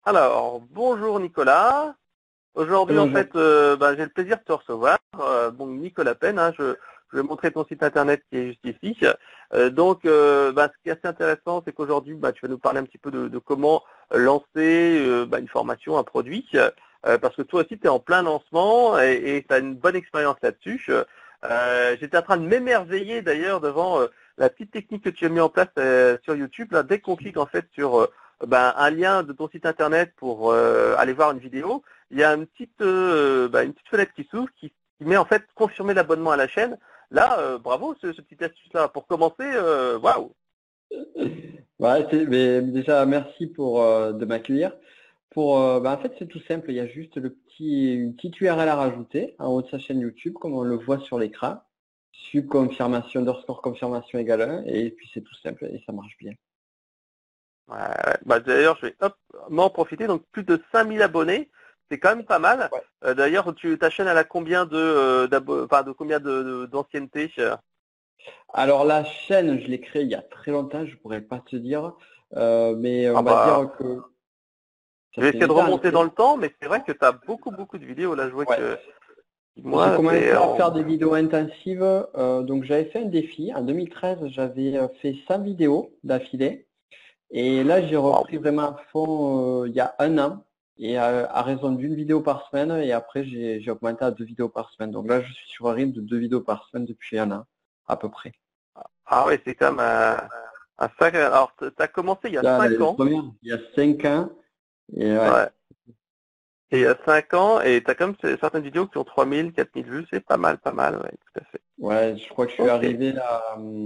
Alors, bonjour Nicolas. Aujourd'hui, en Bonjour. fait, j'ai le plaisir de te recevoir. Bon, Nicolas Penn, hein, je vais montrer ton site internet qui est juste ici. Ce qui est assez intéressant, c'est qu'aujourd'hui, tu vas nous parler un petit peu de comment lancer une formation, un produit, parce que toi aussi, tu es en plein lancement et tu as une bonne expérience là-dessus. J'étais en train de m'émerveiller d'ailleurs devant la petite technique que tu as mis en place sur YouTube. Là, dès qu'on clique en fait sur un lien de ton site internet pour aller voir une vidéo, il y a une petite fenêtre qui s'ouvre qui met en fait confirmer l'abonnement à la chaîne. Là, bravo ce petit astuce-là. Pour commencer, waouh! Ouais, mais déjà, merci de m'accueillir. En fait, c'est tout simple. Il y a juste une petite URL à rajouter en haut de sa chaîne YouTube, comme on le voit sur l'écran. Subconfirmation, underscore confirmation égale 1. Et puis, c'est tout simple et ça marche bien. D'ailleurs, je vais m'en profiter. Donc, plus de 5000 abonnés, c'est quand même pas mal. Ouais. D'ailleurs, ta chaîne, elle a combien de combien d'ancienneté? Alors, la chaîne, je l'ai créée il y a très longtemps. Je pourrais pas te dire. Mais Ah on va bah, dire que je ça vais fait essayer de déjà un remonter dans le temps, mais c'est vrai que tu as beaucoup, beaucoup de vidéos. Là, je vois Ouais. que J'ai moi, commencé c'est à en... faire des vidéos intensives. Donc, j'avais fait un défi. En 2013, j'avais fait 100 vidéos d'affilée. Et là, j'ai Waouh. repris vraiment à fond il y a un an, et à raison d'une vidéo par semaine, et après j'ai augmenté à 2 vidéos par semaine. Donc là, je suis sur un rythme de 2 vidéos par semaine depuis un an, à peu près. Ah ouais, c'est quand même un sacré... Alors, tu as commencé il y a Là, 5 les ans. premières, il y a 5 ans, et ouais, Ouais. Et il y a 5 ans, et tu as quand même certaines vidéos qui ont 3000, 4000 vues. C'est pas mal, ouais, tout à fait. ouais, je crois que je suis Ok. arrivé là,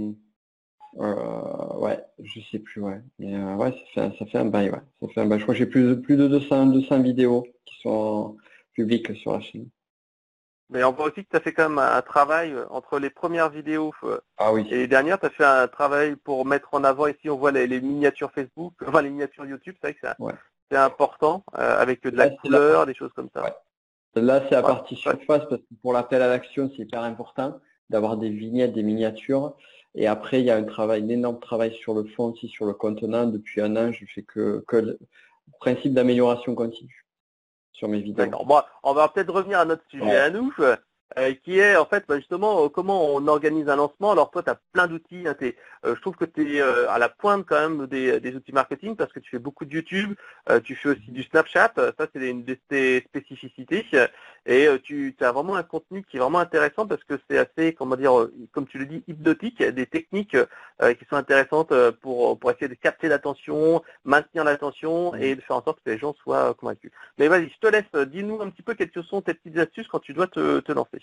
ouais, je sais plus, ouais. Mais ouais, ça fait un bail, ouais. Ça fait un bail. Je crois que j'ai plus de 200 vidéos qui sont publiques sur la chaîne. Mais on voit aussi que tu as fait quand même un travail entre les premières vidéos Ah et oui. les dernières. Tu as fait un travail pour mettre en avant, ici on voit les miniatures Facebook, enfin les miniatures YouTube, c'est vrai que Ouais. c'est important, avec de la Là, c'est la couleur, des choses comme ça. ouais. Là, c'est la Ouais, partie ouais. surface parce que pour l'appel à l'action, c'est hyper important d'avoir des vignettes, des miniatures. Et après, il y a un énorme travail sur le fond aussi, sur le contenant. Depuis un an, je fais que le principe d'amélioration continue sur mes vidéos. D'accord. Bon, on va peut-être revenir à notre sujet Ouais. à nous, qui est en fait justement comment on organise un lancement. Alors toi, tu as plein d'outils. Hein, je trouve que tu es à la pointe quand même des outils marketing parce que tu fais beaucoup de YouTube, tu fais aussi du Snapchat. Ça, c'est une de tes spécificités. Et tu as vraiment un contenu qui est vraiment intéressant parce que c'est assez, comment dire, comme tu le dis, hypnotique, des techniques qui sont intéressantes pour essayer de capter l'attention, maintenir l'attention et de faire en sorte que les gens soient convaincus. Mais vas-y, je te laisse. Dis-nous un petit peu quelles sont tes petites astuces quand tu dois te lancer.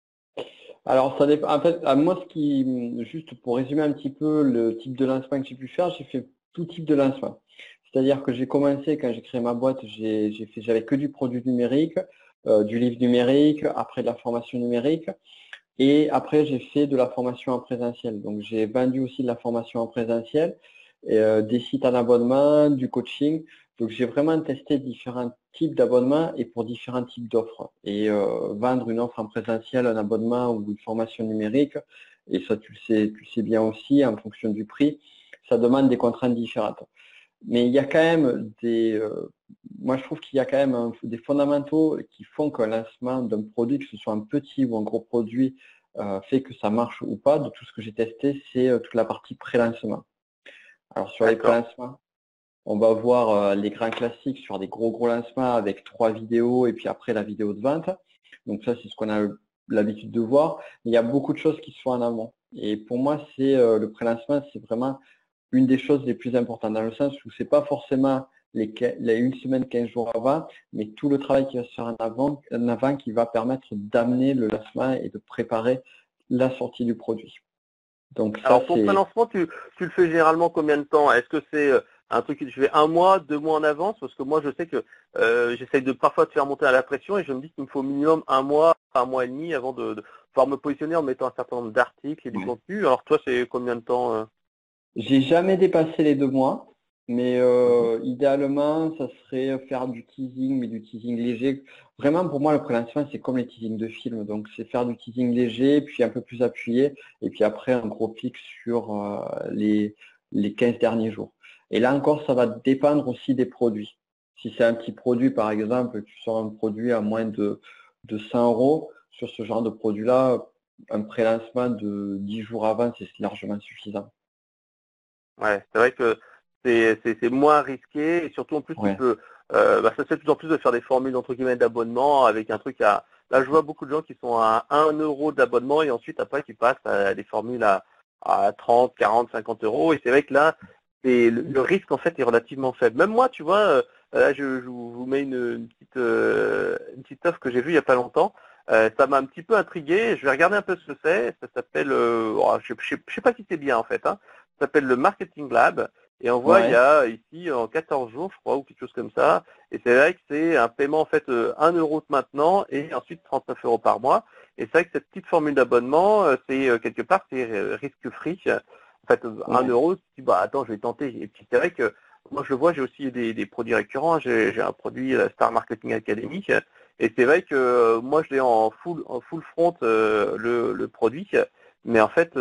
Alors, ça dépend. En fait, à moi, juste pour résumer un petit peu le type de lancement que j'ai pu faire, j'ai fait tout type de lancement. C'est-à-dire que j'ai commencé, quand j'ai créé ma boîte, j'avais que du produit numérique, du livre numérique, après de la formation numérique. Et après, j'ai fait de la formation en présentiel. Donc, j'ai vendu aussi de la formation en présentiel, des sites en abonnement, du coaching. Donc, j'ai vraiment testé différents types d'abonnements et pour différents types d'offres. Et vendre une offre en présentiel, un abonnement ou une formation numérique, et ça, tu le sais bien aussi, en fonction du prix, ça demande des contraintes différentes. Mais il y a quand même moi je trouve qu'il y a quand même des fondamentaux qui font qu'un lancement d'un produit, que ce soit un petit ou un gros produit, fait que ça marche ou pas. De tout ce que j'ai testé, c'est toute la partie pré-lancement. Alors sur les D'accord. pré-lancements, on va voir les grands classiques sur des gros lancements avec 3 vidéos et puis après la vidéo de vente. Donc ça, c'est ce qu'on a l'habitude de voir. Mais il y a beaucoup de choses qui se font en amont. Et pour moi, c'est le pré-lancement, c'est vraiment une des choses les plus importantes dans le sens où c'est pas forcément une semaine, 15 jours avant, mais tout le travail qui va se faire en avant qui va permettre d'amener le lancement et de préparer la sortie du produit. Donc ça, Alors ton c'est pré-lancement, tu le fais généralement combien de temps? Est-ce que c'est un truc que tu fais un mois, 2 mois en avance? Parce que moi, je sais que j'essaye de parfois de faire monter à la pression et je me dis qu'il me faut au minimum un mois et demi avant de pouvoir me positionner en mettant un certain nombre d'articles et du ouais. contenu. Alors toi, c'est combien de temps J'ai jamais dépassé les 2 mois, mais Mhm. idéalement, ça serait faire du teasing, mais du teasing léger. Vraiment, pour moi, le pré-lancement, c'est comme les teasings de films. Donc, c'est faire du teasing léger, puis un peu plus appuyé, et puis après, un gros pic sur les 15 derniers jours. Et là encore, ça va dépendre aussi des produits. Si c'est un petit produit, par exemple, tu sors un produit à moins de 100 euros, sur ce genre de produit-là, un prélancement de 10 jours avant, c'est largement suffisant. Ouais, c'est vrai que c'est moins risqué et surtout en plus tu Ouais. peux ça se fait de plus en plus de faire des formules entre guillemets d'abonnement avec un truc à là je vois beaucoup de gens qui sont à 1 € d'abonnement et ensuite après qui passent à des formules à 30, 40, 50 euros et c'est vrai que là le risque en fait est relativement faible. Même moi tu vois là je vous mets une petite offre que j'ai vue il y a pas longtemps. Ça m'a un petit peu intrigué, je vais regarder un peu ce que c'est, ça s'appelle je sais pas si c'est bien en fait, hein. Ça s'appelle le Marketing Lab. Et on voit, il y Ouais. a ici en 14 jours, je crois, ou quelque chose comme ça. Et c'est vrai que c'est un paiement en fait 1 € maintenant et ensuite 39 € par mois. Et c'est vrai que cette petite formule d'abonnement, c'est quelque part, c'est risque free. En fait, 1 €, tu te dis, bah attends, je vais tenter. Et puis c'est vrai que moi je le vois, j'ai aussi des produits récurrents. J'ai un produit la Star Marketing Academy. Et c'est vrai que moi je l'ai en full front le produit. Mais en fait,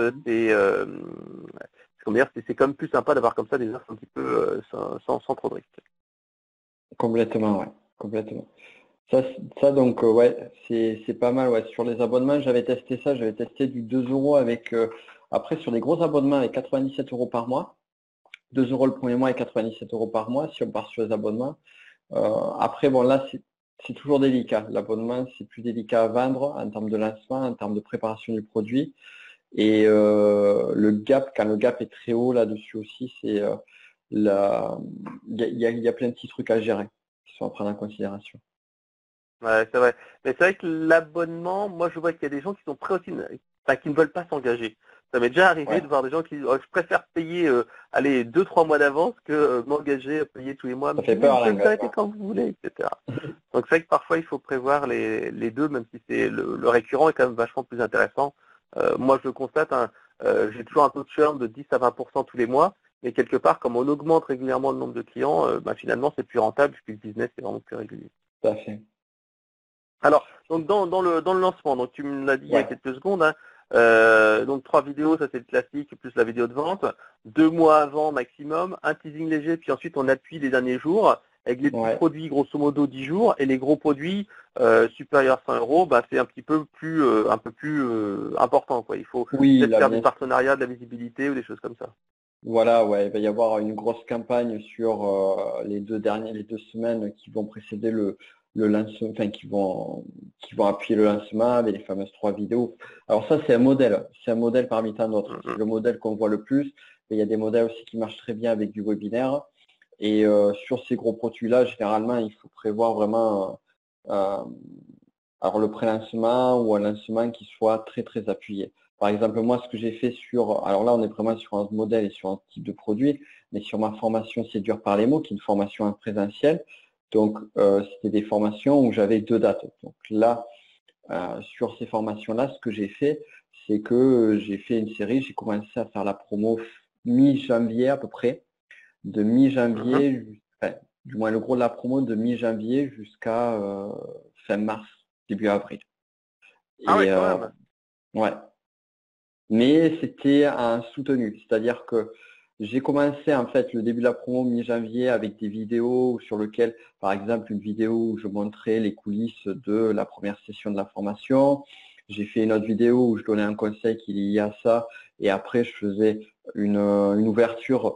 comment dire, c'est quand même plus sympa d'avoir comme ça des offres un petit peu sans trop de risques. Complètement, ouais. Complètement. Ça donc, ouais, c'est pas mal, ouais. Sur les abonnements, j'avais testé ça, j'avais testé du 2 euros avec, après sur des gros abonnements avec 97 euros par mois. 2 euros le premier mois et 97 euros par mois si on part sur les abonnements. Après, bon, là, c'est toujours délicat. L'abonnement, c'est plus délicat à vendre en termes de lancement, en termes de préparation du produit. Et le gap, quand le gap est très haut là-dessus aussi, c'est la, il y a plein de petits trucs à gérer qui sont à prendre en considération. Ouais, c'est vrai. Mais c'est vrai que l'abonnement, moi je vois qu'il y a des gens qui sont prêts aussi, enfin, qui ne veulent pas s'engager. Ça m'est déjà arrivé Ouais, de voir des gens qui disent oh, je préfère payer allez 2-3 mois d'avance que m'engager à payer tous les mois. ça Mais je fait dis mais vous peur pouvez vous arrêter l'engagement. quand vous voulez, etc. Donc c'est vrai que parfois il faut prévoir les deux, même si c'est le récurrent est quand même vachement plus intéressant. Moi je le constate, hein, j'ai toujours un taux de churn de 10 à 20% tous les mois, mais quelque part comme on augmente régulièrement le nombre de clients, bah, finalement c'est plus rentable puisque le business est vraiment plus régulier. Tout à fait. Alors, donc dans le lancement, donc tu me l'as dit il y a Ouais, quelques secondes, hein, donc 3 vidéos, ça c'est le classique, plus la vidéo de vente, 2 mois avant maximum, un teasing léger, puis ensuite on appuie les derniers jours, avec les petits ouais. produits grosso modo 10 jours, et les gros produits supérieurs à 100 euros, bah, c'est un peu plus important, quoi. Il faut Oui, peut-être là, faire du bien sûr. partenariat, de la visibilité ou des choses comme ça. Voilà, ouais, il va y avoir une grosse campagne sur les 2 semaines qui vont précéder le lancement, enfin qui vont appuyer le lancement avec les fameuses 3 vidéos. Alors ça, c'est un modèle parmi tant d'autres. C'est Mhm. le modèle qu'on voit le plus, mais il y a des modèles aussi qui marchent très bien avec du webinaire. Et sur ces gros produits-là, généralement, il faut prévoir vraiment alors le pré-lancement ou un lancement qui soit très très appuyé. Par exemple, moi, ce que j'ai fait alors là, on est vraiment sur un modèle et sur un type de produit, mais sur ma formation Séduire par les mots, qui est une formation en présentiel, donc c'était des formations où j'avais 2 dates. Donc là, sur ces formations-là, ce que j'ai fait, c'est que j'ai fait une série, j'ai commencé à faire la promo mi-janvier à peu près, de Mhm. mi-janvier, enfin, du moins le gros de la promo de mi-janvier jusqu'à fin mars, début avril. Ah ouais, Et quand même. ouais, mais c'était un soutenu, c'est-à-dire que j'ai commencé en fait le début de la promo mi-janvier avec des vidéos sur lesquelles, par exemple, une vidéo où je montrais les coulisses de la première session de la formation. J'ai fait une autre vidéo où je donnais un conseil qui est lié à ça, et après je faisais une ouverture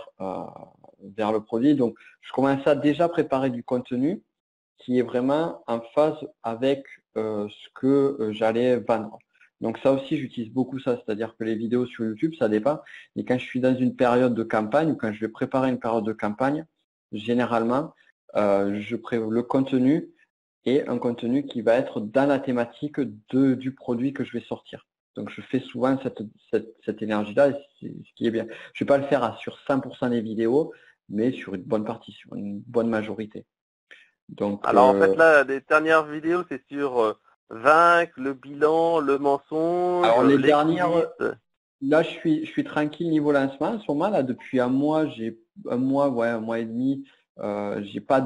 vers le produit. Donc, je commençais à déjà préparer du contenu qui est vraiment en phase avec ce que j'allais vendre. Donc ça aussi, j'utilise beaucoup ça, c'est-à-dire que les vidéos sur YouTube, ça dépend. Et quand je suis dans une période de campagne ou quand je vais préparer une période de campagne, généralement, je prévois le contenu et un contenu qui va être dans la thématique du produit que je vais sortir. Donc je fais souvent cette énergie-là, et c'est ce qui est bien. Je vais pas le faire sur 100% des vidéos, mais sur une bonne partie, sur une bonne majorité. Donc, Alors en fait là, les dernières vidéos, c'est sur vaincre, le bilan, le mensonge, alors les les dernières, coulisses. là je suis tranquille niveau lancement. En ce moment là, depuis un mois, ouais, un mois et demi, j'ai pas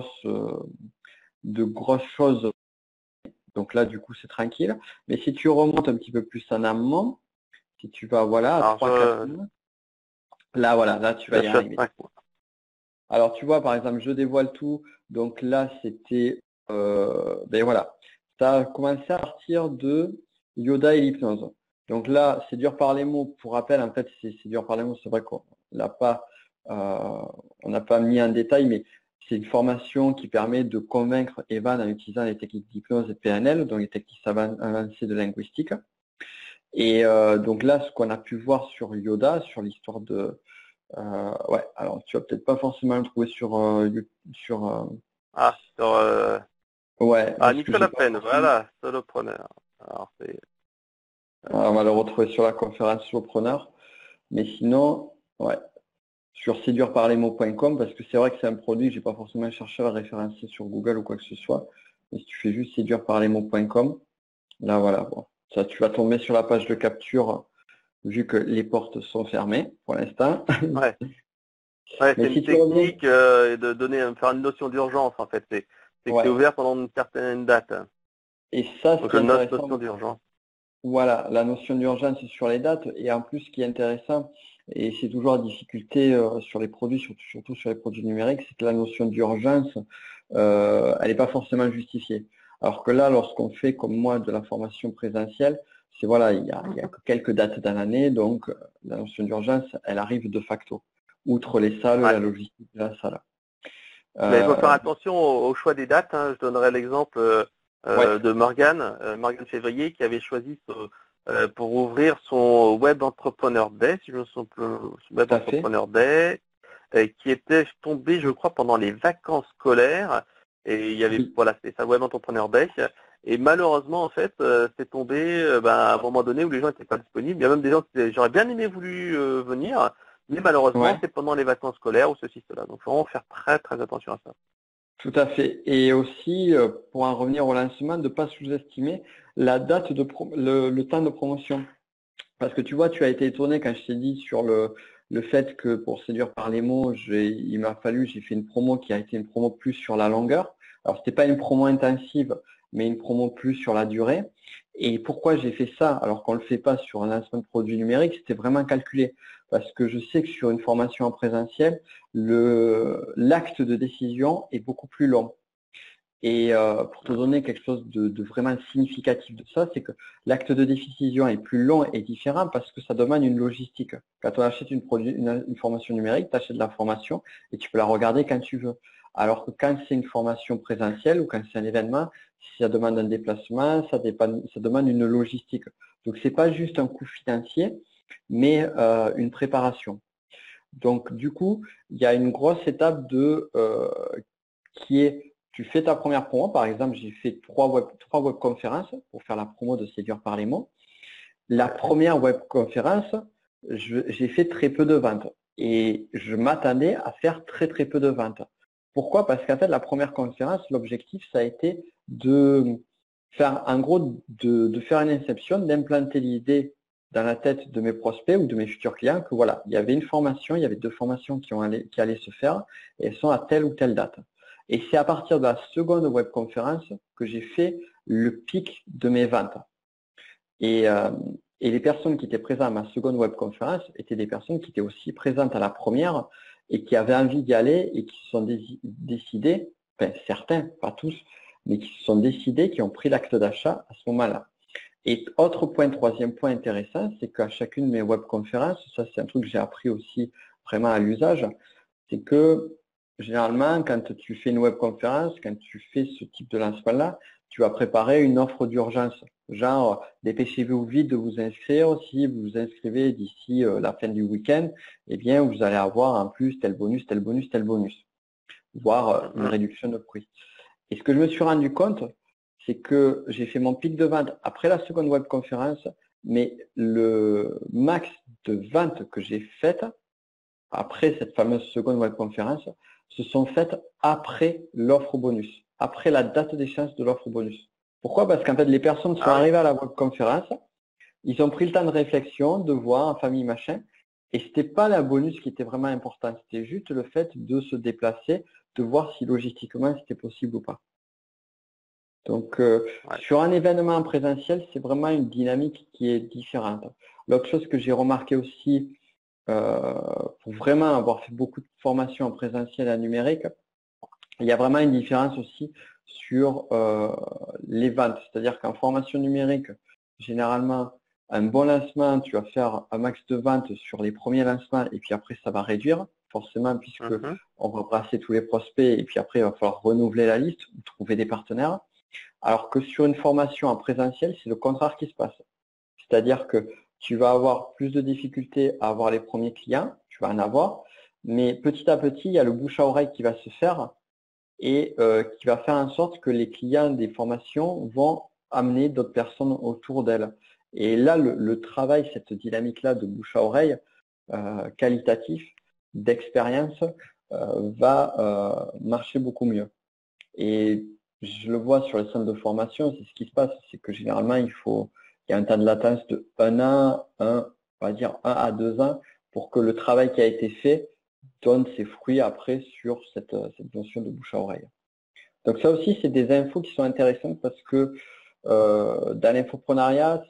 de grosses choses. Donc là, du coup, c'est tranquille. Mais si tu remontes un petit peu plus en amont, si tu vas voilà à Alors 3-4 mois, là voilà, là tu vas là, y je suis à arriver. 5 mois. Alors, tu vois, par exemple, je dévoile tout. Donc là, c'était, ben voilà, ça a commencé à partir de Yoda et l'hypnose. Donc là, c'est dur par les mots. Pour rappel, en fait, c'est dur par les mots. C'est vrai qu'on l'a pas, on n'a pas mis en détail, mais c'est une formation qui permet de convaincre Evan en utilisant les techniques d'hypnose et PNL, donc les techniques avancées de linguistique. Et donc là, ce qu'on a pu voir sur Yoda, sur l'histoire de ouais, alors tu vas peut-être pas forcément le trouver sur sur Ah, sur, ouais, parce que j'ai Nicolas pas Penn, forcément. voilà, solopreneur. Alors, c'est, On va le retrouver sur la conférence Solopreneur, mais sinon, ouais, sur séduireparlesmots.com parce que c'est vrai que c'est un produit que j'ai pas forcément cherché à le référencer sur Google ou quoi que ce soit. Mais si tu fais juste séduireparlesmots.com, là voilà, bon, ça tu vas tomber sur la page de capture vu que les portes sont fermées pour l'instant. ouais. Ouais, c'est Mais une si tu reviens, technique de donner, faire une notion d'urgence en fait. C'est que c'est ouais, ouvert pendant une certaine date. et ça, ce Donc qui je est note intéressant. notion d'urgence. Voilà, la notion d'urgence sur les dates et en plus ce qui est intéressant, et c'est toujours la difficulté sur les produits, surtout sur les produits numériques, c'est que la notion d'urgence, elle n'est pas forcément justifiée. Alors que là, lorsqu'on fait comme moi de la formation présentielle, c'est voilà, il y a que quelques dates dans l'année, donc la notion d'urgence, elle arrive de facto, outre les salles, Ouais. la logistique de la salle. Mais il faut faire Euh, attention au choix des dates, hein. Je donnerai l'exemple ouais, de Morgane Février, qui avait choisi pour ouvrir son Web Entrepreneur Day, si je me souviens plus, Web tout à fait. Entrepreneur Day, qui était tombé, je crois, pendant les vacances scolaires. Et il y avait, Oui. voilà, c'était ça, Web Entrepreneur Day. Et malheureusement, en fait, c'est tombé à un moment donné où les gens n'étaient pas disponibles. Il y a même des gens qui disaient, j'aurais bien aimé voulu venir, mais malheureusement, Ouais. c'est pendant les vacances scolaires ou ceci, cela. Donc, il faut vraiment faire très, très attention à ça. Tout à fait. Et aussi, pour en revenir au lancement, de ne pas sous-estimer la date le temps de promotion. Parce que tu vois, tu as été étonné quand je t'ai dit sur le fait que pour séduire par les mots, j'ai fait une promo qui a été une promo plus sur la longueur. Alors, c'était pas une promo intensive, mais une promo plus sur la durée. Et pourquoi j'ai fait ça alors qu'on ne le fait pas sur un lancement de produit numérique, c'était vraiment calculé. Parce que je sais que sur une formation en présentiel, l'acte de décision est beaucoup plus long. Et pour te donner quelque chose de vraiment significatif de ça, c'est que l'acte de décision est plus long et différent parce que ça demande une logistique. Quand on achète une formation numérique, tu achètes la formation et tu peux la regarder quand tu veux. Alors que quand c'est une formation présentielle ou quand c'est un événement, ça demande un déplacement, ça demande une logistique. Donc c'est pas juste un coût financier, mais une préparation. Donc du coup, il y a une grosse étape qui est, tu fais ta première promo, par exemple, j'ai fait trois webconférences pour faire la promo de Séduire par les mots. La Ouais. première webconférence, j'ai fait très peu de ventes et je m'attendais à faire très très peu de ventes. Pourquoi? Parce qu'en fait, la première conférence, l'objectif, ça a été de faire, en gros, de faire une inception, d'implanter l'idée dans la tête de mes prospects ou de mes futurs clients que voilà, il y avait une formation, il y avait deux formations qui allaient se faire et elles sont à telle ou telle date. Et c'est à partir de la seconde webconférence que j'ai fait le pic de mes ventes. Et, euh, et les personnes qui étaient présentes à ma seconde webconférence étaient des personnes qui étaient aussi présentes à la première et qui avaient envie d'y aller et qui se sont décidés, enfin certains, pas tous, mais qui se sont décidés, qui ont pris l'acte d'achat à ce moment-là. Et autre point, troisième point intéressant, c'est qu'à chacune de mes webconférences, ça c'est un truc que j'ai appris aussi vraiment à l'usage, c'est que généralement, quand tu fais une webconférence, quand tu fais ce type de lancement-là, tu vas préparer une offre d'urgence. Genre, dépêchez-vous vite de vous inscrire. Si vous vous inscrivez d'ici la fin du week-end, eh bien, vous allez avoir en plus tel bonus, tel bonus, tel bonus, voire une Mhm. réduction de prix. Et ce que je me suis rendu compte, c'est que j'ai fait mon pic de vente après la seconde webconférence, mais le max de ventes que j'ai faites après cette fameuse seconde webconférence se sont faites après l'offre bonus, après la date d'échéance de l'offre bonus. Pourquoi? Parce qu'en fait, les personnes sont Ah oui. arrivées à la webconférence, ils ont pris le temps de réflexion, de voir en famille, machin, et c'était pas la bonus qui était vraiment important, c'était juste le fait de se déplacer, de voir si logistiquement c'était possible ou pas. Donc, Ouais. sur un événement en présentiel, c'est vraiment une dynamique qui est différente. L'autre chose que j'ai remarqué aussi pour vraiment avoir fait beaucoup de formations en présentiel et en numérique, il y a vraiment une différence aussi sur les ventes. C'est-à-dire qu'en formation numérique, généralement, un bon lancement, tu vas faire un max de ventes sur les premiers lancements et puis après, ça va réduire, forcément, puisque on va brasser tous les prospects et puis après, il va falloir renouveler la liste ou trouver des partenaires. Alors que sur une formation en présentiel, c'est le contraire qui se passe. C'est-à-dire que tu vas avoir plus de difficultés à avoir les premiers clients, tu vas en avoir, mais petit à petit, il y a le bouche à oreille qui va se faire et qui va faire en sorte que les clients des formations vont amener d'autres personnes autour d'elles. Et là, le travail, cette dynamique-là de bouche à oreille, qualitatif, d'expérience, va marcher beaucoup mieux. Et je le vois sur les centres de formation, c'est ce qui se passe, c'est que généralement, il y a un temps de latence de 1 an, on va dire 1 à 2 ans, pour que le travail qui a été fait donne ses fruits après sur cette notion de bouche à oreille. Donc ça aussi, c'est des infos qui sont intéressantes parce que dans l'infoprenariat,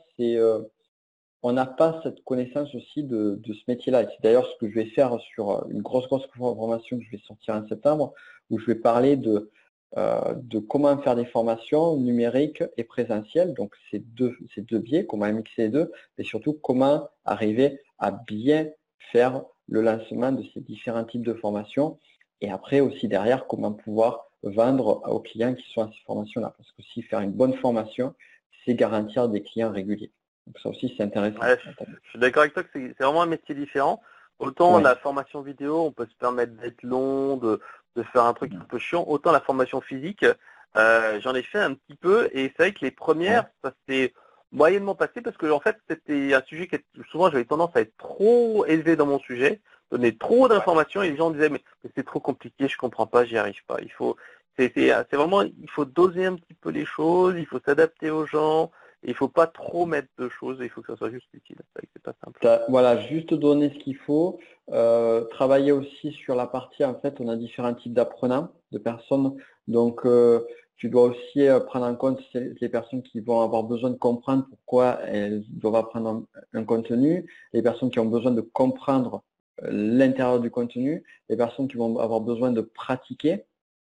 on n'a pas cette connaissance aussi de ce métier-là. C'est d'ailleurs ce que je vais faire sur une grosse formation que je vais sortir en septembre, où je vais parler de comment faire des formations numériques et présentielles. Donc ces deux biais, comment mixer les deux, et surtout comment arriver à bien faire le lancement de ces différents types de formations. Et après aussi derrière, comment pouvoir vendre aux clients qui sont à ces formations-là. Parce que si faire une bonne formation, c'est garantir des clients réguliers. Donc ça aussi, c'est intéressant. Ouais, je suis d'accord avec toi que c'est vraiment un métier différent. Autant la formation vidéo, on peut se permettre d'être long, de faire un truc un peu chiant. Autant la formation physique, j'en ai fait un petit peu et c'est vrai que les premières, ça s'est moyennement passé parce que en fait, c'était un sujet qui souvent j'avais tendance à être trop élevé dans mon sujet, donner trop d'informations et les gens disaient mais c'est trop compliqué, je comprends pas, j'y arrive pas. C'est vraiment, il faut doser un petit peu les choses, il faut s'adapter aux gens. Il ne faut pas trop mettre de choses, il faut que ça soit juste utile. C'est pas simple. Voilà, juste donner ce qu'il faut. Travailler aussi sur la partie, en fait, on a différents types d'apprenants, de personnes. Donc, tu dois aussi prendre en compte les personnes qui vont avoir besoin de comprendre pourquoi elles doivent apprendre un contenu, les personnes qui ont besoin de comprendre l'intérieur du contenu, les personnes qui vont avoir besoin de pratiquer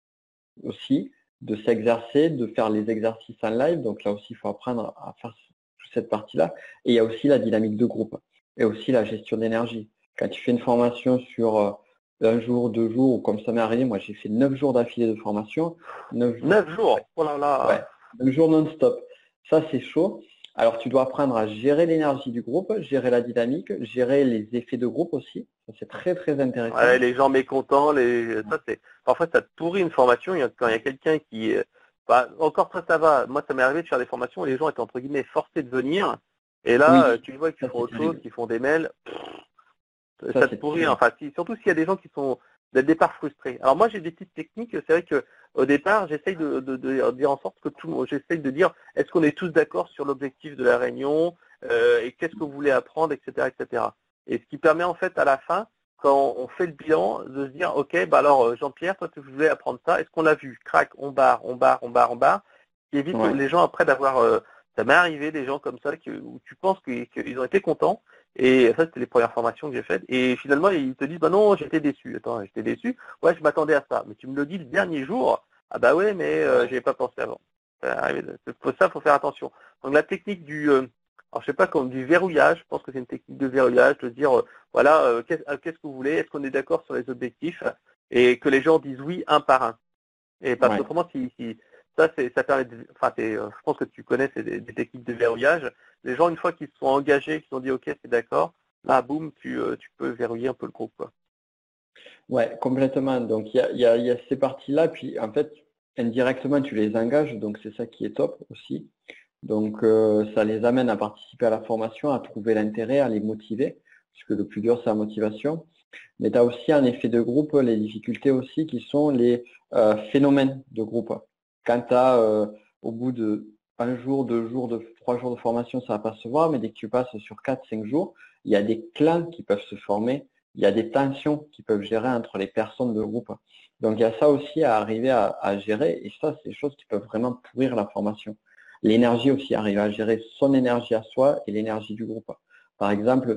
aussi, de s'exercer, de faire les exercices en live. Donc là aussi, il faut apprendre à faire toute cette partie-là. Et il y a aussi la dynamique de groupe et aussi la gestion d'énergie. Quand tu fais une formation sur 1 jour, 2 jours, ou comme ça m'est arrivé, moi j'ai fait 9 jours d'affilée de formation. 9 jours. Oh là là. Ouais, 9 jours non-stop. Ça, c'est chaud. Alors, tu dois apprendre à gérer l'énergie du groupe, gérer la dynamique, gérer les effets de groupe aussi. Ça, c'est très, très intéressant. Ouais, les gens mécontents, parfois ça te pourrit une formation. Quand il y a quelqu'un qui, encore ça va. Moi, ça m'est arrivé de faire des formations où les gens étaient entre guillemets forcés de venir. Et là, tu vois qu'ils font autre chose, qu'ils font des mails. Ça te pourrit. Enfin, surtout s'il y a des gens qui sont dès le départ frustrés. Alors moi, j'ai des petites techniques. C'est vrai que au départ, j'essaye de dire en sorte que j'essaye de dire est-ce qu'on est tous d'accord sur l'objectif de la réunion et qu'est-ce que vous voulez apprendre, etc., etc. Et ce qui permet en fait à la fin, quand on fait le bilan, de se dire ok, alors Jean-Pierre, toi tu voulais apprendre ça, est-ce qu'on l'a vu? Crac, on barre, qui évite les gens après d'avoir. Ça m'est arrivé des gens comme ça où tu penses qu'ils ont été contents. Et ça, c'était les premières formations que j'ai faites. Et finalement, ils te disent, bah non, j'étais déçu. Attends, j'étais déçu. Ouais, je m'attendais à ça. Mais tu me le dis le dernier jour. Ah bah ouais, mais j'y avais pas pensé avant. Ça, faut faire attention. Donc la technique alors je sais pas, comme du verrouillage, je pense que c'est une technique de verrouillage, de dire, voilà, qu'est-ce que vous voulez? Est-ce qu'on est d'accord sur les objectifs? Et que les gens disent oui un par un. Et parce qu'autrement, ça permet je pense que tu connais des techniques de verrouillage. Les gens, une fois qu'ils se sont engagés, qu'ils ont dit OK, c'est d'accord, là, boum, tu peux verrouiller un peu le groupe, quoi. Ouais, complètement. Donc il y a ces parties-là, puis en fait, indirectement, tu les engages, donc c'est ça qui est top aussi. Donc ça les amène à participer à la formation, à trouver l'intérêt, à les motiver, puisque le plus dur, c'est la motivation. Mais tu as aussi un effet de groupe, les difficultés aussi, qui sont les phénomènes de groupe. Quand tu as, au bout de 1 jour, 2 jours, 3 jours de formation, ça va pas se voir, mais dès que tu passes sur 4, 5 jours, il y a des clans qui peuvent se former, il y a des tensions qui peuvent gérer entre les personnes de groupe. Donc il y a ça aussi à arriver à gérer, et ça, c'est des choses qui peuvent vraiment pourrir la formation. L'énergie aussi, arriver à gérer son énergie à soi et l'énergie du groupe. Par exemple,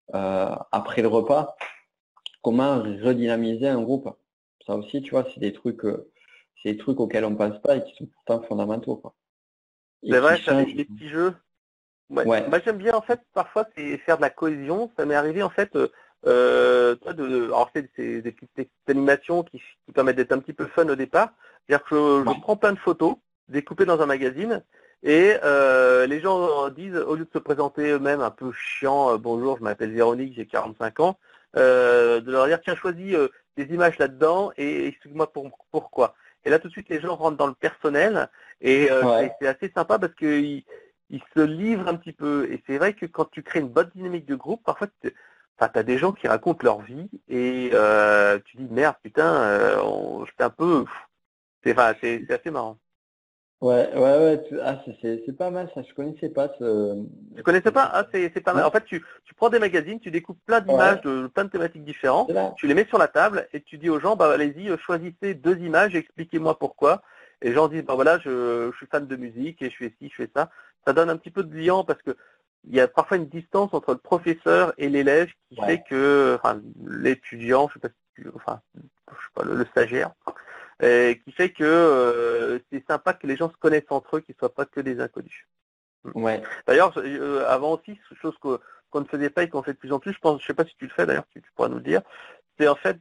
après le repas, comment redynamiser un groupe. Ça aussi, tu vois, c'est des trucs auxquels on pense pas et qui sont pourtant fondamentaux, quoi. Et C'est qui vrai, faire changent. des petits jeux. Ouais. Ouais, Moi j'aime bien en fait parfois c'est faire de la cohésion. Ça m'est arrivé en fait toi, alors c'est des petites animations qui permettent d'être un petit peu fun au départ. C'est-à-dire que je ouais, prends plein de photos, découpées dans un magazine, et les gens disent, au lieu de se présenter eux-mêmes un peu chiant, bonjour, je m'appelle Véronique, j'ai 45 ans, de leur dire tiens choisis des images là-dedans et explique-moi pourquoi. Et là tout de suite les gens rentrent dans le personnel et ouais. c'est assez sympa parce que ils se livrent un petit peu. Et c'est vrai que quand tu crées une bonne dynamique de groupe, parfois tu as des gens qui racontent leur vie et tu dis merde, putain, j'étais un peu. C'est assez marrant. Ouais, ouais, ouais, ah, c'est pas mal ça, je connaissais pas Tu connaissais pas? ce- Ah, c'est pas mal. En Non? fait, tu prends des magazines, tu découpes plein d'images Ouais, de plein de thématiques différentes, c'est là. tu les mets sur la table et tu dis aux gens, bah allez-y, choisissez deux images, expliquez-moi pourquoi. Et les gens disent, bah voilà, je suis fan de musique et je fais ci, je fais ça. Ça donne un petit peu de liant parce que il y a parfois une distance entre le professeur et l'élève qui fait Ouais, que, enfin, l'étudiant, je sais pas, enfin, je sais pas, le stagiaire, et qui fait que c'est sympa que les gens se connaissent entre eux, qu'ils soient pas que des inconnus. ouais. D'ailleurs, avant aussi, chose qu'on ne faisait pas et qu'on fait de plus en plus, je pense, je sais pas si tu le fais d'ailleurs, tu pourras nous le dire, c'est en fait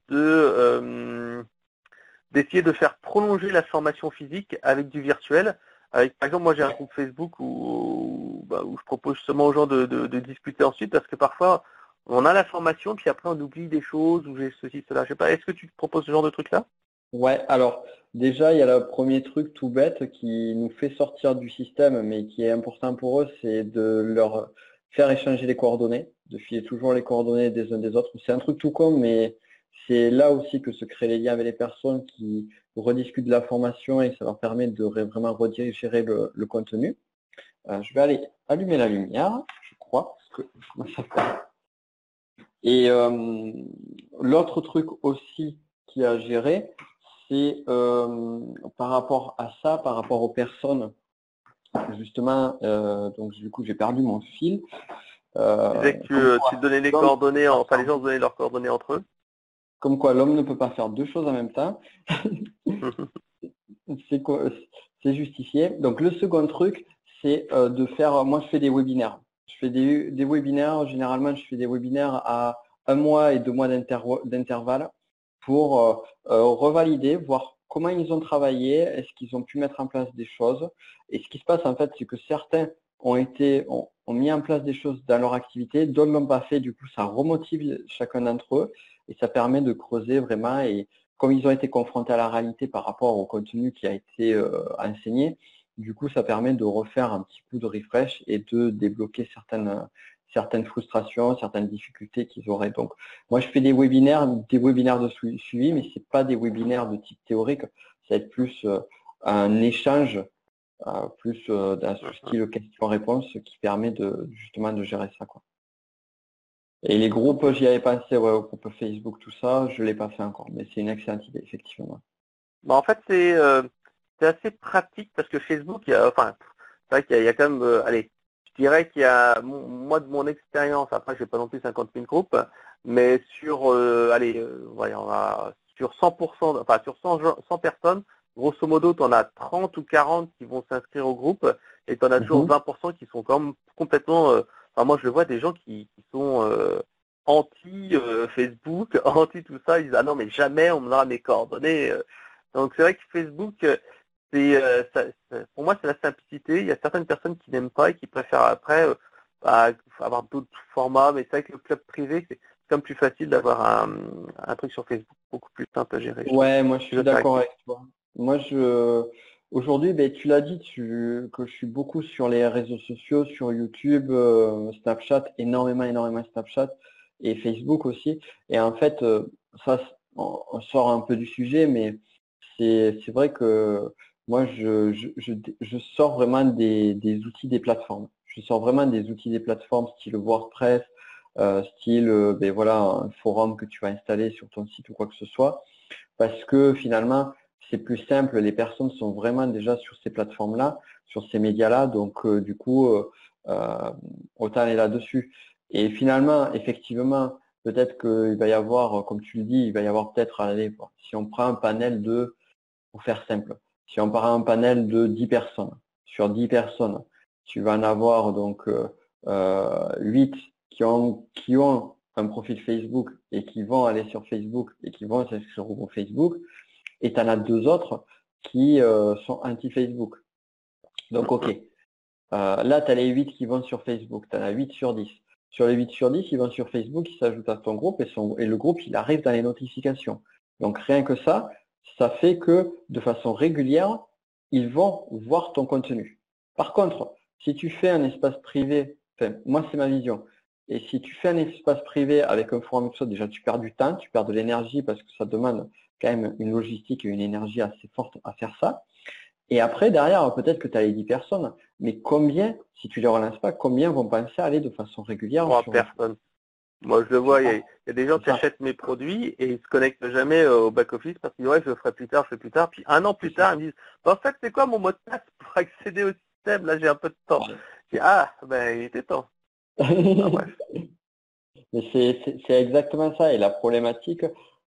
d'essayer de faire prolonger la formation physique avec du virtuel. Avec, par exemple, moi j'ai un groupe Facebook où je propose justement aux gens de discuter ensuite parce que parfois on a la formation puis après on oublie des choses ou j'ai ceci, cela. Je sais pas, est-ce que tu proposes ce genre de truc là? Ouais, alors déjà, il y a le premier truc tout bête qui nous fait sortir du système, mais qui est important pour eux, c'est de leur faire échanger les coordonnées, de filer toujours les coordonnées des uns des autres. C'est un truc tout con, mais c'est là aussi que se créent les liens avec les personnes qui rediscutent de la formation et ça leur permet de vraiment rediriger le contenu. Je vais aller allumer la lumière, je crois, parce que je commence à faire. Et l'autre truc aussi qui a géré, c'est par rapport à ça, par rapport aux personnes, justement, donc du coup j'ai perdu mon fil. Tu disais que Comme tu quoi, donnais les l'homme ne peut coordonnées, pas enfin les faire gens donnaient leurs coordonnées entre eux. comme quoi l'homme ne peut pas faire deux choses en même temps. C'est quoi- c'est justifié. Donc le second truc, c'est de faire, moi je fais des webinaires. Je fais des webinaires, généralement je fais des webinaires à 1 mois et 2 mois d'intervalle pour revalider, voir comment ils ont travaillé, est-ce qu'ils ont pu mettre en place des choses. Et ce qui se passe en fait, c'est que certains ont mis en place des choses dans leur activité, d'autres l'ont pas fait, du coup ça remotive chacun d'entre eux et ça permet de creuser vraiment et comme ils ont été confrontés à la réalité par rapport au contenu qui a été enseigné, du coup, ça permet de refaire un petit coup de refresh et de débloquer certaines frustrations, certaines difficultés qu'ils auraient. Donc, moi, je fais des webinaires de suivi, mais c'est pas des webinaires de type théorique. Ça va être plus un échange, plus d'un style question-réponse qui permet de justement de gérer ça, quoi. Et les groupes, Ok. j'y avais pensé, ouais, au groupe Facebook, tout ça, je l'ai pas fait encore, mais c'est une excellente idée, effectivement. Bah, en fait, c'est assez pratique parce que Facebook, enfin, c'est vrai qu'il y a quand même, allez, je dirais qu'il y a, moi de mon expérience, après, j'ai pas non plus 50 000 groupes, mais sur, allez, voyons, sur 100%, enfin, sur 100 personnes, grosso modo, tu en as 30 ou 40 qui vont s'inscrire au groupe et tu en as toujours Mhm. 20% qui sont quand même complètement, enfin, moi, je le vois des gens qui sont, anti Facebook, anti tout ça, ils disent ah non mais jamais on me donnera mes coordonnées. Donc c'est vrai que Facebook, pour moi c'est la simplicité. Il y a certaines personnes qui n'aiment pas et qui préfèrent après avoir d'autres formats, mais c'est vrai que le club privé, c'est comme plus facile d'avoir un truc sur Facebook, beaucoup plus simple à gérer, je trouve. Ouais, moi je Plus suis d'accord interactif. avec toi. Moi aujourd'hui, ben, tu l'as dit, que je suis beaucoup sur les réseaux sociaux, sur YouTube, Snapchat, énormément Snapchat et Facebook aussi. Et en fait, ça, on sort un peu du sujet, mais c'est vrai que moi je sors vraiment des outils des plateformes. Je sors vraiment des outils des plateformes style WordPress, style ben voilà un forum que tu vas installer sur ton site ou quoi que ce soit parce que finalement, c'est plus simple, les personnes sont vraiment déjà sur ces plateformes-là, sur ces médias-là, donc du coup, euh, autant aller là-dessus. Et finalement, effectivement, peut-être qu'il va y avoir, comme tu le dis, il va y avoir peut-être, allez, bon, si on prend un panel pour faire simple, si on prend un panel de 10 personnes, sur 10 personnes, tu vas en avoir donc 8 qui ont un profil Facebook et qui vont aller sur Facebook et qui vont s'inscrire sur groupe Facebook, et tu en as 2 autres qui sont anti-Facebook. Donc, ok. Là, tu as les 8 qui vont sur Facebook, tu en as 8 sur 10. Sur les 8 sur 10, ils vont sur Facebook, ils s'ajoutent à ton groupe et le groupe, il arrive dans les notifications. Donc, rien que ça fait que de façon régulière, ils vont voir ton contenu. Par contre, si tu fais un espace privé, enfin, moi, c'est ma vision, et si tu fais un espace privé avec un forum et tout ça, déjà, tu perds du temps, tu perds de l'énergie parce que ça demande quand même une logistique et une énergie assez forte à faire ça. Et après, derrière, peut-être que tu as les 10 personnes, mais combien, si tu les relances pas, combien vont penser à aller de façon régulière 3 sur personnes. Moi, je le c'est vois, il ça, y a des gens c'est qui ça, achètent mes produits et ils se connectent jamais au back-office parce qu'ils disent, ouais, je le ferai plus tard, je le ferai plus tard. Puis un an plus c'est ça. tard, ils me disent, bah, en fait, c'est quoi mon mot de passe pour accéder au système? Là, j'ai un peu de temps. Ouais. Je dis, ah, ben, il était temps. Enfin, bref. Mais c'est exactement ça. Et la problématique,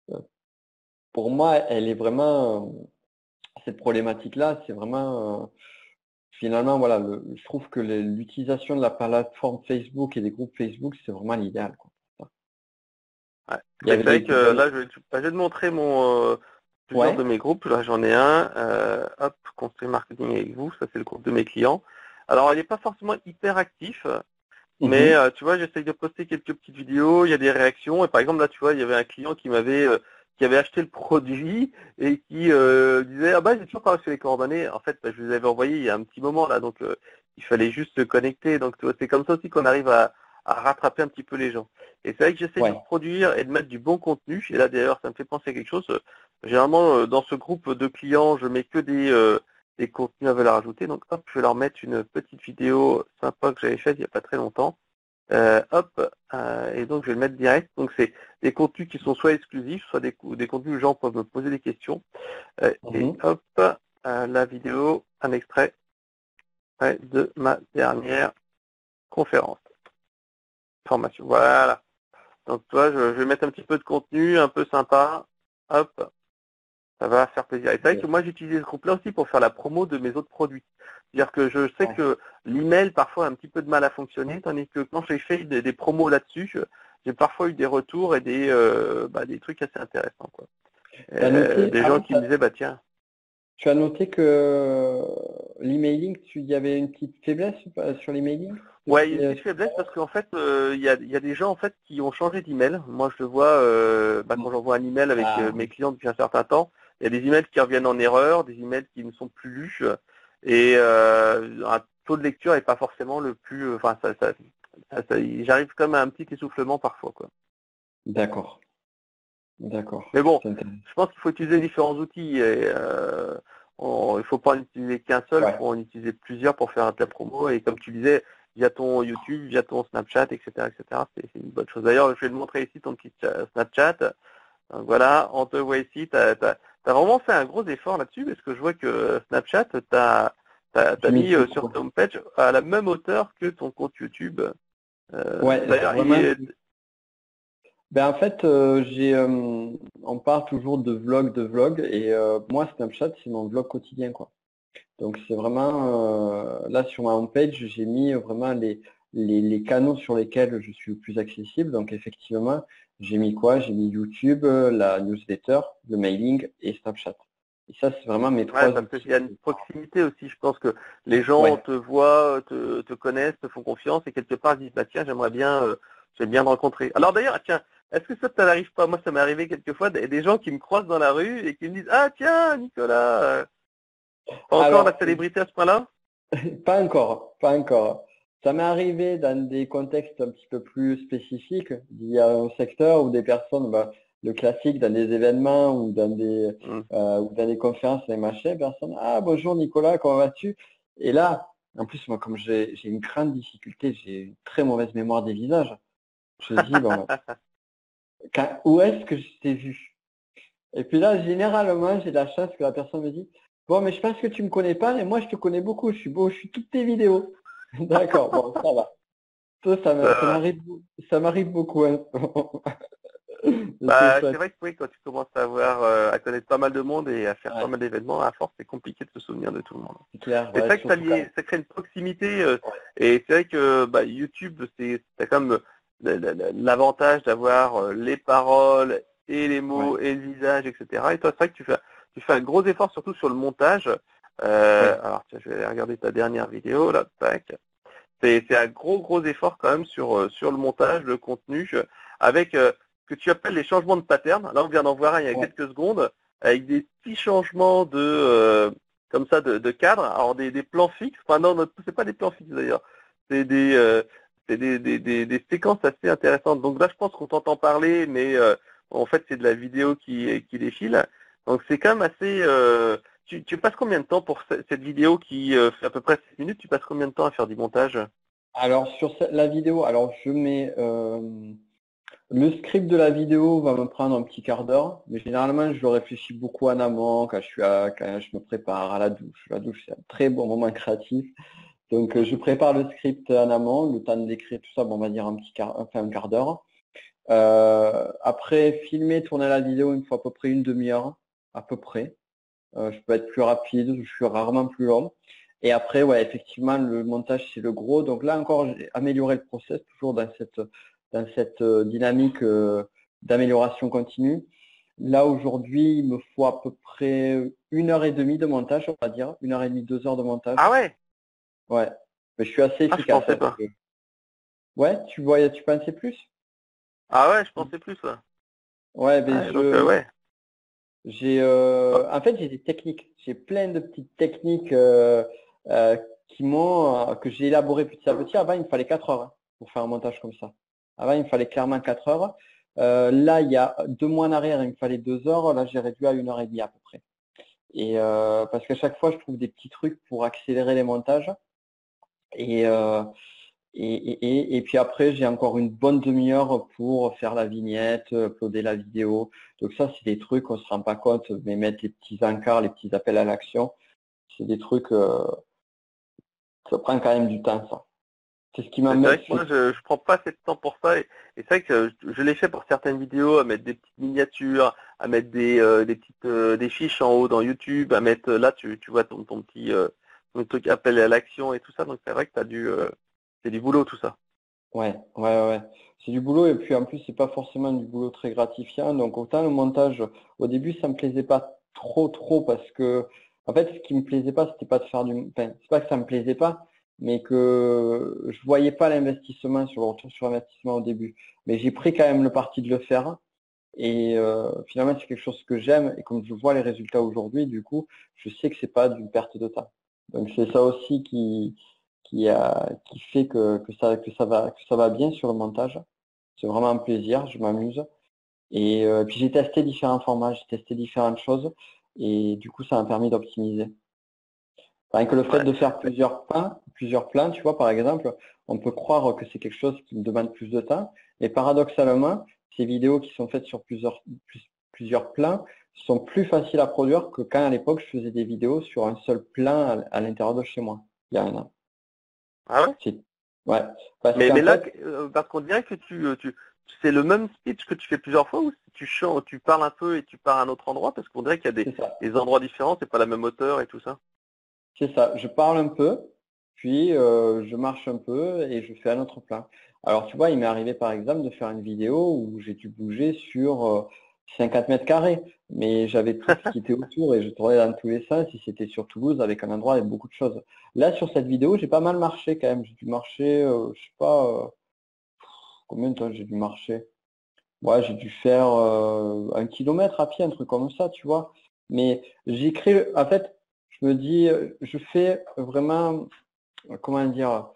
pour moi, elle est vraiment, cette problématique-là, c'est vraiment, finalement, voilà, je trouve que l'utilisation de la plateforme Facebook et des groupes Facebook, c'est vraiment l'idéal, quoi. Ouais. Il y Mais avait c'est vrai des, que là, je vais te montrer plusieurs de ouais, mes groupes. Là, j'en ai un. Hop, construire marketing avec vous. Ça, c'est le groupe de mes clients. Alors, il n'est pas forcément hyper actif. Mais mhm, tu vois, j'essaye de poster quelques petites vidéos, il y a des réactions, et par exemple là, tu vois, il y avait un client qui avait acheté le produit et qui disait ah bah j'ai toujours pas reçu les coordonnées. En fait, bah, je les avais envoyés il y a un petit moment là, donc il fallait juste se connecter. Donc tu vois, c'est comme ça aussi qu'on arrive à rattraper un petit peu les gens. Et c'est vrai que j'essaie de ouais, reproduire et de mettre du bon contenu. Et là d'ailleurs, ça me fait penser à quelque chose. Généralement, dans ce groupe de clients, je mets que des contenus à valeur ajoutée. Donc hop, je vais leur mettre une petite vidéo sympa que j'avais faite il n'y a pas très longtemps. Et donc je vais le mettre direct. Donc c'est des contenus qui sont soit exclusifs, soit des contenus où les gens peuvent me poser des questions. Et mhm, hop, la vidéo, un extrait de ma dernière conférence, formation. Voilà. Donc toi, je vais mettre un petit peu de contenu, un peu sympa. Hop, ça va faire plaisir. Et c'est vrai que moi, j'utilise ce groupe-là aussi pour faire la promo de mes autres produits. C'est-à-dire que je sais ouais. que l'email, parfois, a un petit peu de mal à fonctionner, tandis que quand j'ai fait des promos là-dessus, j'ai parfois eu des retours et des trucs assez intéressants, quoi. T'as noté, Des gens qui me disaient, bah tiens, tu as noté que l'emailing, il y avait une petite faiblesse sur l'emailing ouais, il y a depuis, une petite faiblesse parce qu'en fait, il y a des gens en fait qui ont changé d'email. Moi, je le vois quand j'envoie un email avec ah, mes clients depuis un certain temps. Il y a des emails qui reviennent en erreur, des emails qui ne sont plus lus, et un taux de lecture n'est pas forcément le plus. Enfin, j'arrive comme à un petit essoufflement parfois, quoi. d'accord, d'accord. Mais bon, C'est intéressant. je pense qu'il faut utiliser différents outils et il faut pas en utiliser qu'un seul, il Ouais. faut en utiliser plusieurs pour faire de la promo. Et comme tu disais, via ton YouTube, via ton Snapchat, etc., etc., c'est une bonne chose. D'ailleurs, je vais te montrer ici ton petit Snapchat. Donc voilà, on te voit ici. T'as vraiment fait un gros effort là-dessus parce que je vois que Snapchat, t'as J'ai mis mis tout, sur quoi. ton page à la même hauteur que ton compte YouTube. Ouais, c'est D'ailleurs, vraiment. Ben en fait, on parle toujours de vlog, et moi Snapchat c'est mon vlog quotidien, quoi. Donc c'est vraiment là sur ma homepage, j'ai mis vraiment les canaux sur lesquels je suis le plus accessible. Donc effectivement, j'ai mis quoi? J'ai mis YouTube, la newsletter, le mailing et Snapchat. Et ça, c'est vraiment mes Ouais, trois parce qu'il outils. y a une proximité aussi. Je pense que les gens Ouais. te voient, te connaissent, te font confiance et quelque part disent bah tiens, j'aime bien te rencontrer. Alors d'ailleurs, tiens, est-ce que ça t'arrive pas? Moi, ça m'est arrivé quelquefois des gens qui me croisent dans la rue et qui me disent ah tiens, Nicolas, pas encore la Alors, célébrité à ce point-là? pas encore, pas encore. Ça m'est arrivé dans des contextes un petit peu plus spécifiques, il y a un secteur où des personnes, bah, le classique dans des événements Hmm. ou dans des conférences, des machins, personne, ah bonjour Nicolas, comment vas-tu? Et là, en plus moi comme j'ai une grande difficulté, j'ai une très mauvaise mémoire des visages, je dis bon, où est-ce que je t'ai vu? Et puis là, généralement, j'ai de la chance que la personne me dit, bon, mais je pense que tu me connais pas, mais moi je te connais beaucoup, je suis beau, je suis toutes tes vidéos. D'accord, bon, ça va. Toi, Euh, ça m'arrive beaucoup, hein. C'est Bah, c'est chouette. vrai que oui, quand tu commences à avoir, à connaître pas mal de monde et à faire pas Ouais, mal d'événements, à force, c'est compliqué de se souvenir de tout le monde. c'est clair, Mais c'est ouais, vrai que surtout quand. ça crée une proximité, Ouais, et c'est vrai que bah, YouTube, t'as quand même l'avantage d'avoir les paroles et les ouais, mots et le visage, etc. Et toi, c'est vrai que tu fais un gros effort, surtout sur le montage. ouais. Alors, tiens, je vais aller regarder ta dernière vidéo, là, tac. C'est un gros effort quand même sur le montage, le contenu, avec ce que tu appelles les changements de pattern. Là, on vient d'en voir un il y a Ouais. quelques secondes, avec des petits changements comme ça de cadre. Alors des plans fixes. Enfin non, c'est pas des plans fixes d'ailleurs. C'est des séquences assez intéressantes. Donc là, je pense qu'on t'entend parler, mais en fait, c'est de la vidéo qui défile. Donc c'est quand même assez. Tu passes combien de temps pour cette vidéo qui fait à peu près 7 minutes? Tu passes combien de temps à faire du montage? Alors sur la vidéo, alors je mets le script de la vidéo va me prendre un petit quart d'heure, mais généralement je le réfléchis beaucoup en amont quand je me prépare à la douche. La douche c'est un très bon moment créatif. Donc je prépare le script en amont, le temps d'écrire tout ça, bon, on va dire enfin un quart d'heure. Après filmer, tourner la vidéo, il me faut à peu près une demi-heure, à peu près. Je peux être plus rapide, je suis rarement plus long. Et après, ouais, effectivement, le montage, c'est le gros. Donc là encore, j'ai amélioré le process, toujours dans cette dynamique d'amélioration continue. Là, aujourd'hui, il me faut à peu près 1 heure et demie de montage, on va dire. 1 heure et demie, 2 heures de montage. Ah ouais? Ouais. Mais je suis assez Ah, je efficace, pensais hein, parce pas. que... Ouais, tu voyais, tu pensais plus? Ah ouais, je pensais plus, ouais. Ouais, mais Ah ouais, donc ouais. en fait, j'ai des techniques. J'ai plein de petites techniques euh, que j'ai élaborées petit à petit. Avant, il me fallait 4 heures, hein, pour faire un montage comme ça. Avant, il me fallait clairement 4 heures. Là, il y a 2 mois en arrière, il me fallait 2 heures. Là, j'ai réduit à 1 heure et demie à peu près. Et parce qu'à chaque fois, je trouve des petits trucs pour accélérer les montages. Et, euh, et puis après, j'ai encore une bonne demi-heure pour faire la vignette, uploader la vidéo. Donc ça, c'est des trucs, on se rend pas compte, mais mettre les petits encarts, les petits appels à l'action, c'est des trucs, ça prend quand même du temps, ça. C'est ce qui C'est m'amène, vrai que moi, je prends pas assez de temps pour ça. Et c'est vrai que je l'ai fait pour certaines vidéos, à mettre des petites miniatures, à mettre des fiches en haut dans YouTube, à mettre là, tu vois ton truc appel à l'action et tout ça. Donc c'est vrai que c'est du boulot tout ça. ouais. C'est du boulot et puis en plus, c'est pas forcément du boulot très gratifiant. Donc autant le montage, au début, ça me plaisait pas trop parce que, en fait, ce qui me plaisait pas, c'était pas de faire enfin, c'est pas que ça me plaisait pas, mais que je voyais pas l'investissement sur le retour sur investissement au début. Mais j'ai pris quand même le parti de le faire et finalement, c'est quelque chose que j'aime et comme je vois les résultats aujourd'hui, du coup, je sais que c'est pas d'une perte de temps. Donc c'est ça aussi qui fait que ça va bien sur le montage. C'est vraiment un plaisir, je m'amuse. Et puis j'ai testé différents formats, j'ai testé différentes choses et du coup ça m'a permis d'optimiser. Rien que le fait Ouais. de faire plusieurs plans, tu vois, par exemple, on peut croire que c'est quelque chose qui me demande plus de temps, mais paradoxalement, ces vidéos qui sont faites sur plusieurs plans sont plus faciles à produire que quand à l'époque je faisais des vidéos sur un seul plan à l'intérieur de chez moi, il y a un an. Ah ouais? C'est- Ouais, parce Mais qu'en là, fait, parce qu'on dirait que c'est le même speech que tu fais plusieurs fois ou si tu chantes, tu parles un peu et tu pars à un autre endroit parce qu'on dirait qu'il y a c'est ça. des endroits différents, c'est pas la même hauteur et tout ça. C'est ça, je parle un peu, puis je marche un peu et je fais un autre plan. Alors tu vois, il m'est arrivé par exemple de faire une vidéo où j'ai dû bouger sur 50 mètres carrés, mais j'avais tout ce qui était autour et je tournais dans tous les sens si c'était sur Toulouse avec un endroit avec beaucoup de choses. Là sur cette vidéo, j'ai pas mal marché quand même, j'ai dû marcher, je sais pas combien de temps j'ai dû marcher. Ouais, j'ai dû faire 1 kilomètre à pied, un truc comme ça, tu vois. Mais j'écris, en fait, je me dis, je fais vraiment, comment dire,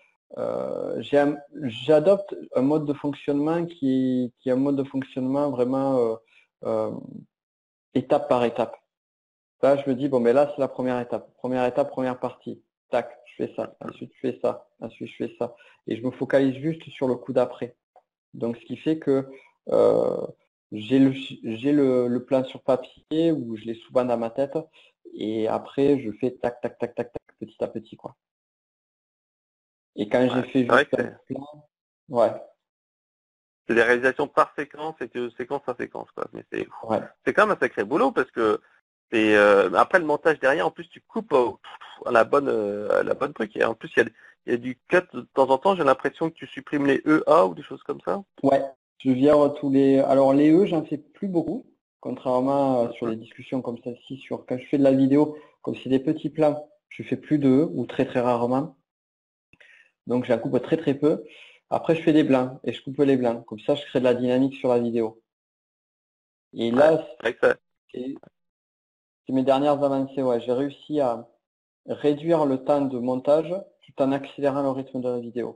j'adopte un mode de fonctionnement qui est un mode de fonctionnement vraiment euh, étape par étape. Là, je me dis, bon, mais là, c'est la première étape. Première étape, première partie. Tac, je fais ça. Ensuite, je fais ça. Ensuite, je fais ça. Et je me focalise juste sur le coup d'après. Donc, ce qui fait que euh, le plan sur papier ou je l'ai souvent dans ma tête et après je fais tac, petit à petit quoi. Et quand j'ai Ouais, fait c'est vrai juste que un c'est. plan, Ouais, C'est des réalisations par séquence et de séquence par séquence, quoi. Mais ouais. c'est quand même un sacré boulot parce que c'est après le montage derrière, en plus tu coupes à la bonne truc. Et en plus il y a du cut de temps en temps. J'ai l'impression que tu supprimes les EA ou des choses comme ça. Ouais, je vire tous les. Alors les j'en fais plus beaucoup, contrairement sur les discussions comme celle-ci, sur quand je fais de la vidéo, comme c'est des petits plans, je fais plus de ou très très rarement. Donc j'en coupe très très peu. Après je fais des blancs et je coupe les blancs. Comme ça je crée de la dynamique sur la vidéo. Et Ouais, là, c'est vrai que ça. c'est c'est mes dernières avancées. Ouais, j'ai réussi à réduire le temps de montage tout en accélérant le rythme de la vidéo.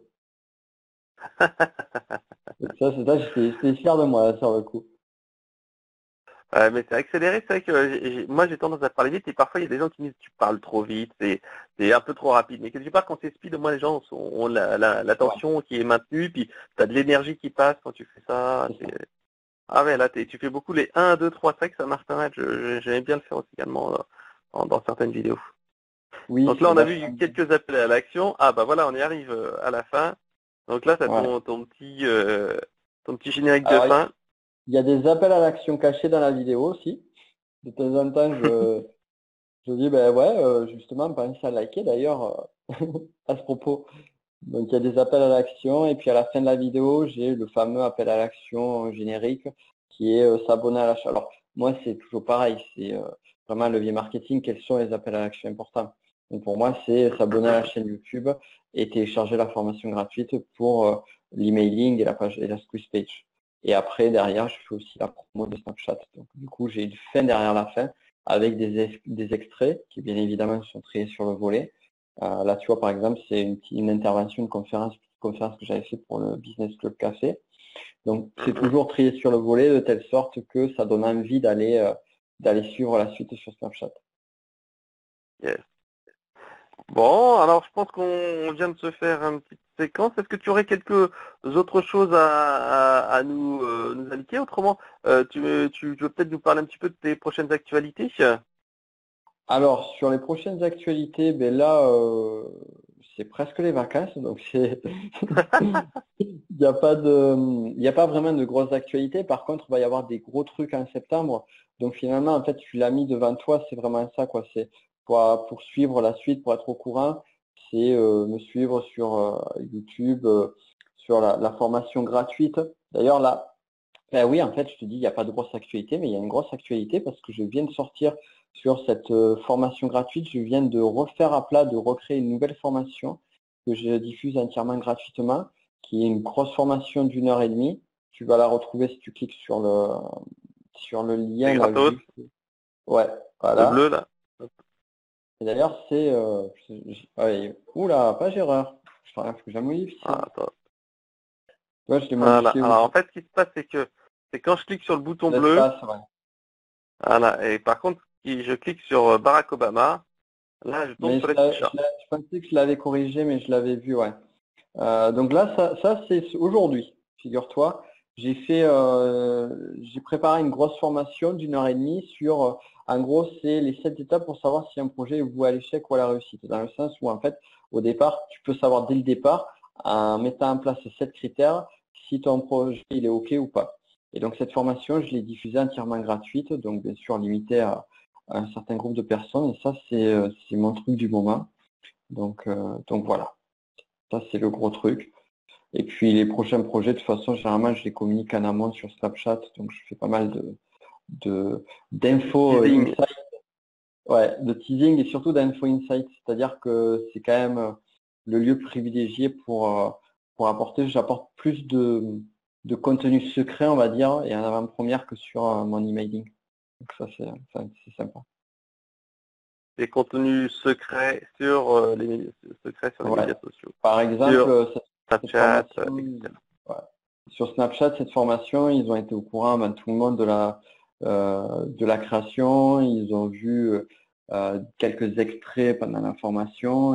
Et ça, j'étais fier de moi là, sur le coup. Mais c'est accéléré, c'est vrai que moi j'ai tendance à parler vite et parfois il y a des gens qui me disent tu parles trop vite, c'est un peu trop rapide. Mais quelque part quand c'est speed, au moins les gens ont Ouais, l'attention qui est maintenue, puis tu as de l'énergie qui passe quand tu fais ça. c'est ça. Ah ouais, là tu fais beaucoup les 1, 2, 3, 5, ça marche pas mal. J'aime bien le faire aussi également dans certaines vidéos. Oui, Donc là c'est on a vu vachement bien. quelques appels à l'action. Ah bah voilà, on y arrive à la fin. Donc là tu as Ouais. ton petit générique de Alors, fin. il y a des appels à l'action cachés dans la vidéo aussi. De temps en temps, je dis, ben ouais, justement, pensez à liker d'ailleurs à ce propos. Donc, il y a des appels à l'action et puis à la fin de la vidéo, j'ai le fameux appel à l'action générique qui est s'abonner à la chaîne. Alors, moi, c'est toujours pareil. C'est vraiment un levier marketing. Quels sont les appels à l'action importants? Donc, pour moi, c'est s'abonner à la chaîne YouTube et télécharger la formation gratuite pour l'emailing et la page et la squeeze page. Et après, derrière, je fais aussi la promo de Snapchat. Donc, du coup, j'ai une fin derrière la fin avec des extraits qui, bien évidemment, sont triés sur le volet. Là, tu vois, par exemple, c'est une intervention, petite conférence que j'avais fait pour le Business Club Café. Donc, c'est toujours trié sur le volet de telle sorte que ça donne envie d'aller suivre la suite sur Snapchat. Yes. Bon, alors je pense qu'on vient de se faire une petite séquence. Est-ce que tu aurais quelques autres choses à nous indiquer? Autrement, tu veux peut-être nous parler un petit peu de tes prochaines actualités? Alors, sur les prochaines actualités, ben là, c'est presque les vacances, donc il n'y a pas vraiment de grosses actualités. Par contre, il va y avoir des gros trucs en septembre. Donc finalement, en fait, tu l'as mis devant toi, c'est vraiment ça, quoi. C'est pour suivre la suite, pour être au courant, c'est me suivre sur YouTube, sur la formation gratuite. D'ailleurs, là, ben oui, en fait, je te dis, il n'y a pas de grosse actualité, mais il y a une grosse actualité parce que je viens de sortir sur cette formation gratuite, je viens de refaire à plat, de recréer une nouvelle formation que je diffuse entièrement gratuitement, qui est une grosse formation d'1 heure et demie. Tu vas la retrouver si tu cliques sur le C'est lien là gratos, juste. Ouais, le bleu voilà. là. Et d'ailleurs, c'est ouais, oula, page erreur. Je t'en que j'ai modifié Ah, ça. attends. Ouais, je l'ai Voilà. modifié Alors en aussi. fait, ce qui se passe, c'est quand je clique sur le bouton bleu, L'espace, ouais. voilà. Et par contre, si je clique sur Barack Obama, là, je tombe Mais sur les petits chats. je pensais que je l'avais corrigé, mais je l'avais vu, ouais. Donc là, ça c'est aujourd'hui, figure-toi. J'ai préparé une grosse formation d'1 heure et demie sur, en gros, c'est les 7 étapes pour savoir si un projet est voué à l'échec ou à la réussite. Dans le sens où, en fait, au départ, tu peux savoir dès le départ, en mettant en place 7 critères, si ton projet il est OK ou pas. Et donc cette formation, je l'ai diffusée entièrement gratuite, donc bien sûr limitée à un certain groupe de personnes. Et ça, c'est mon truc du moment. Donc voilà. Ça, c'est le gros truc. Et puis les prochains projets, de toute façon, généralement, je les communique en amont sur Snapchat, donc je fais pas mal d'infos Teasing. insight, ouais, de teasing et surtout d'infos insight, c'est-à-dire que c'est quand même le lieu privilégié j'apporte plus de contenu secret, on va dire, et en avant-première que sur mon emailing. Donc c'est sympa. Des contenus secrets sur les Ouais. médias sociaux. Par exemple, Sur cette Snapchat, formation, etc. ouais. Sur Snapchat, cette formation, ils ont été au courant, ben, tout le monde de la création. Ils ont vu quelques extraits pendant la formation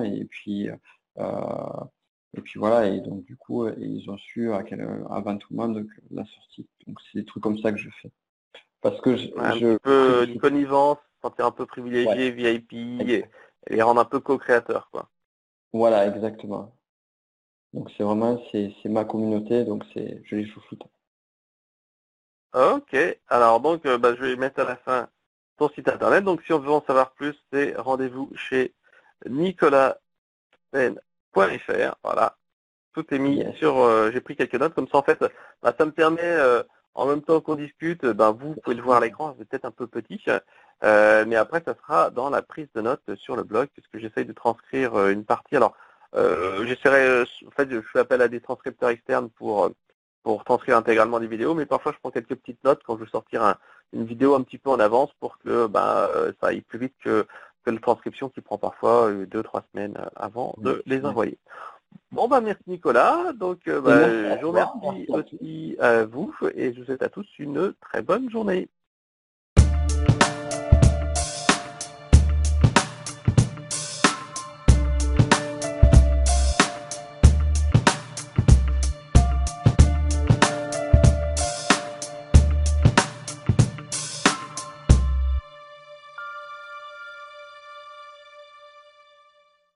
et puis voilà. Et donc du coup, ils ont su avant tout le monde la sortie. Donc c'est des trucs comme ça que je fais. Parce que Ouais, un petit peu une connivence, sentir un peu ouais, privilégié, VIP, exact. et les rendre un peu co-créateurs, quoi. Voilà, exactement. Donc c'est vraiment, c'est ma communauté, donc je les chouchoute. Ok, alors donc bah, je vais mettre à la fin ton site internet. Donc si on veut en savoir plus, c'est rendez-vous chez nicolaspen.fr. Voilà, tout est mis Yes. sur. J'ai pris quelques notes comme ça en fait. Bah, ça me permet en même temps qu'on discute, bah, vous pouvez le voir à l'écran, c'est peut-être un peu petit, mais après ça sera dans la prise de notes sur le blog puisque j'essaye de transcrire une partie. Alors j'essaierai, en fait, je fais appel à des transcripteurs externes pour transcrire intégralement des vidéos, mais parfois je prends quelques petites notes quand je veux sortir une vidéo un petit peu en avance pour que bah, ça aille plus vite que la transcription qui prend parfois 2-3 semaines avant de les Yes. envoyer. Bon bah merci Nicolas, donc Et merci à je vous toi, remercie merci à tous. aussi à vous et je vous souhaite à tous une très bonne journée.